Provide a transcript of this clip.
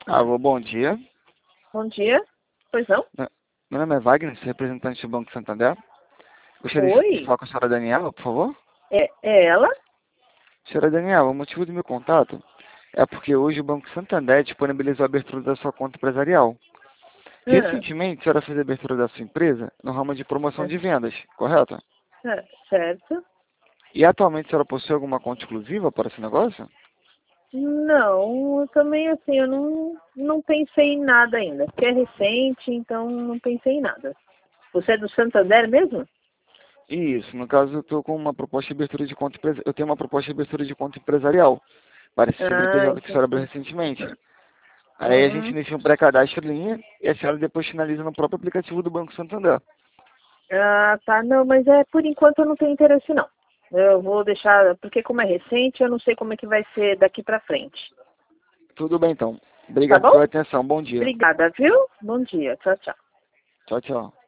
Alô, bom dia. Bom dia. Pois não? Me- Meu nome é Wagner, sou representante do Banco Santander. Gostaria de Oi. falar com a senhora Daniela, por favor. É ela? Senhora Daniela, o motivo do meu contato é porque hoje o Banco Santander disponibilizou a abertura da sua conta empresarial. Ah, Recentemente, a senhora fez a abertura da sua empresa no ramo de promoção é, de vendas, correto? certo. E atualmente a senhora possui alguma conta exclusiva para esse negócio? Não, também assim, eu não pensei em nada ainda. Porque é recente, então não pensei em nada. Você é do Santander mesmo? Isso, no caso eu estou com uma proposta de abertura de conta eu tenho uma proposta de abertura de conta empresarial para esse Ah, CNPJ que a senhora abriu entendi. recentemente. Aí a gente Uhum. inicia um pré-cadastro em linha e a senhora depois finaliza no próprio aplicativo do Banco Santander. Ah, tá. Não, mas por enquanto eu não tenho interesse não. Eu vou deixar, porque como é recente, eu não sei como é que vai ser daqui pra frente. Tudo bem então. Tá Obrigado bom? pela atenção. Bom dia. Obrigada, viu? Bom dia. Tchau, tchau. Tchau, tchau.